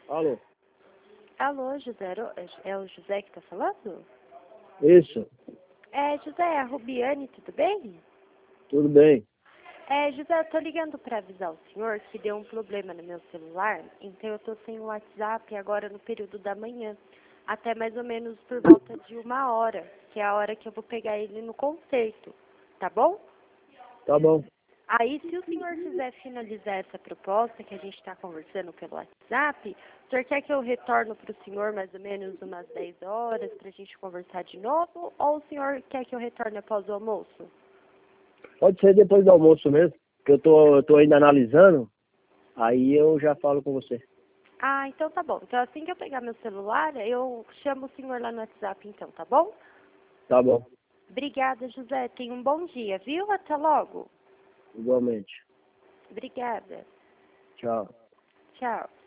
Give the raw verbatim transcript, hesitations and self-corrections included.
Alô? Alô, José, é o José que tá falando? Isso, É, José, é a Rubiane, tudo bem? tudo bem. É, José, eu tô ligando para avisar o senhor que deu um problema no meu celular, então eu tô sem o WhatsApp agora no período da manhã, até mais ou menos por volta de uma hora, que é a hora que eu vou pegar ele no concerto, tá bom? Tá bom. Aí, se o senhor quiser finalizar essa proposta que a gente está conversando pelo WhatsApp, o senhor quer que eu retorno para o senhor mais ou menos umas dez horas para a gente conversar de novo, ou o senhor quer que eu retorne após o almoço? Pode ser depois do almoço mesmo, que eu tô, eu tô ainda analisando, aí eu já falo com você. Ah, então tá bom. Então assim que eu pegar meu celular, eu chamo o senhor lá no WhatsApp então, tá bom? Tá bom, Obrigada, José. Tenha um bom dia, viu? Até logo. igualmente. Obrigada. Tchau. Tchau.